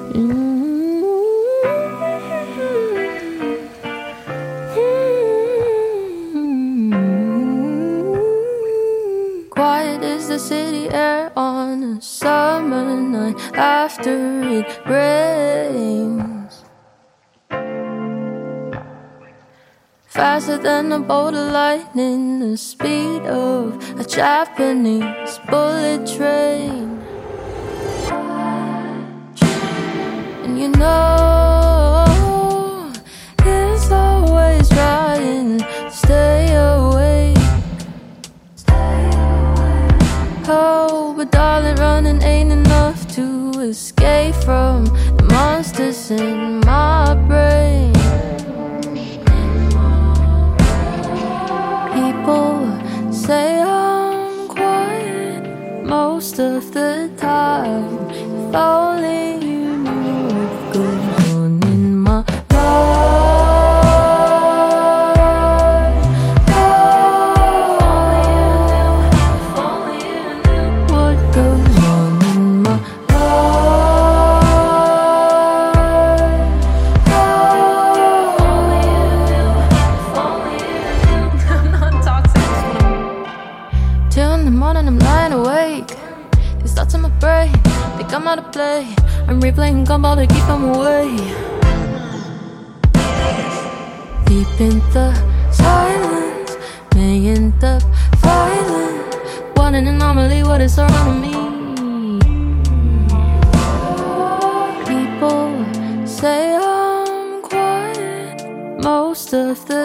Quiet is the city air on a summer night after it rains. Faster than a bolt of lightning, the speed of a Japanese bullet train. And you know it's always trying to stay awake. Oh, but darling, running ain't enough to escape from the monsters in my brain. People say I'm quiet most of the time. If only you knew what goes on in my I'm lying awake. These thoughts in my brain, they come out of play. I'm replaying gumball to keep them away. Deep in the silence, may end up violent. What an anomaly, what is surrounding me. People say I'm quiet most of the